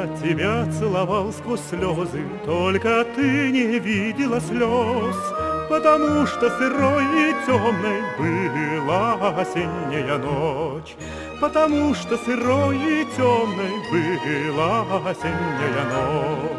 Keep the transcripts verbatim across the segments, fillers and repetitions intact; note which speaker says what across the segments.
Speaker 1: Я тебя целовал сквозь слезы, только ты не видела слез, потому что сырой и темной была осенняя ночь, потому что сырой и темной была осенняя ночь.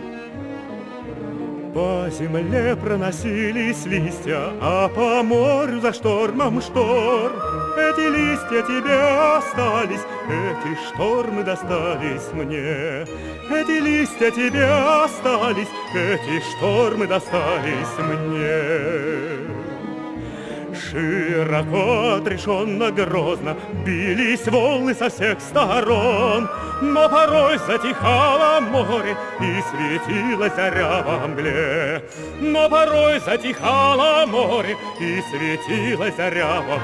Speaker 1: По земле проносились листья, а по морю за штормом шторм. Эти листья тебе остались, эти штормы достались мне. Эти листья тебе остались, эти штормы достались мне. Широко, отрешенно, грозно бились волны со всех сторон, но порой затихало море и светилась заря во мгле. Но порой затихало море и светилась заря во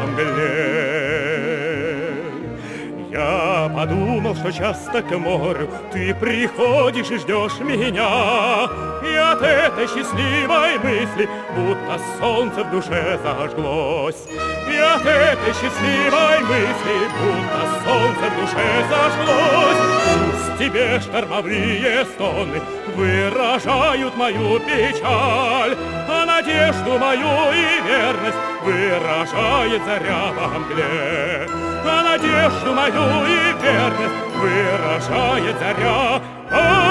Speaker 1: мгле. Я подумал, что часто к морю ты приходишь и ждешь меня, и от этой счастливой мысли будто солнце в душе зажглось. И от этой счастливой мысли будто солнце в душе зажглось. Пусть тебе штормовые стоны выражают мою печаль, а надежду мою и верность выражает заря во мгле. А надежду мою и верность выражает заря.